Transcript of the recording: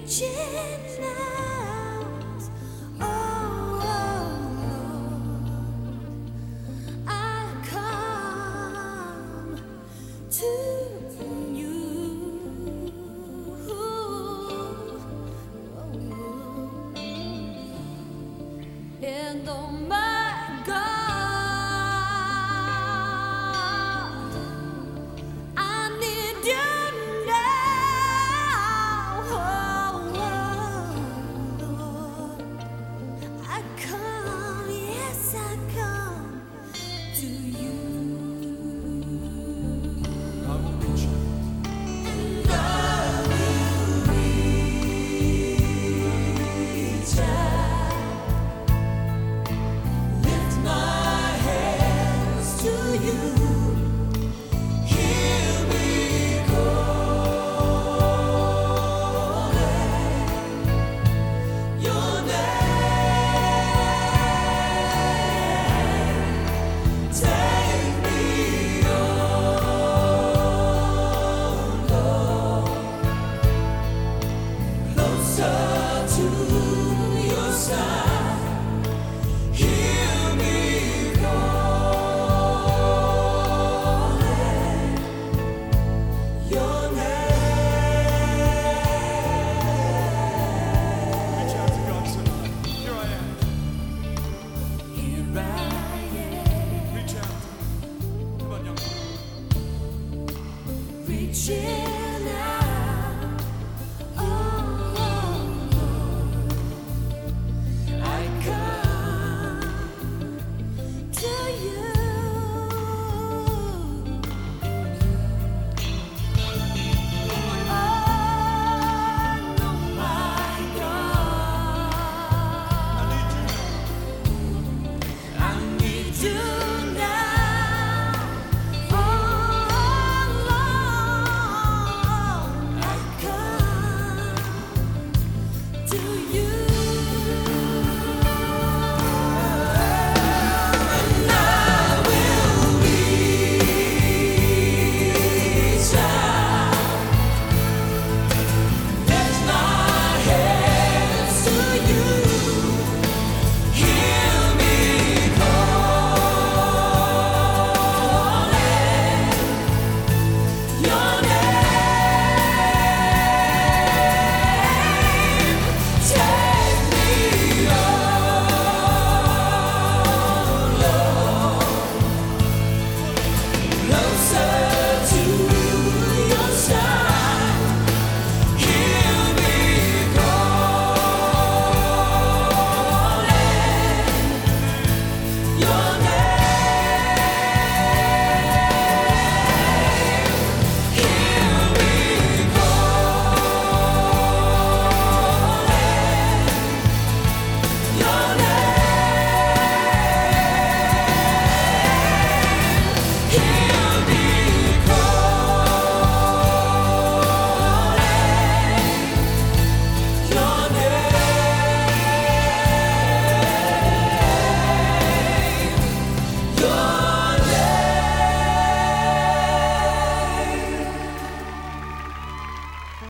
reaching out. Oh, Lord, I come to you. And oh my God, I need you now. Oh, Lord, I come, yes, I come to you. I will reach out. And I will reach out, lift my hands to you. Hear me calling your name. Take me on, Lord, closer to your side. Hear me calling your name. Reach out to God tonight. Here I am. Here I Reach out. Come on, young man. am, reaching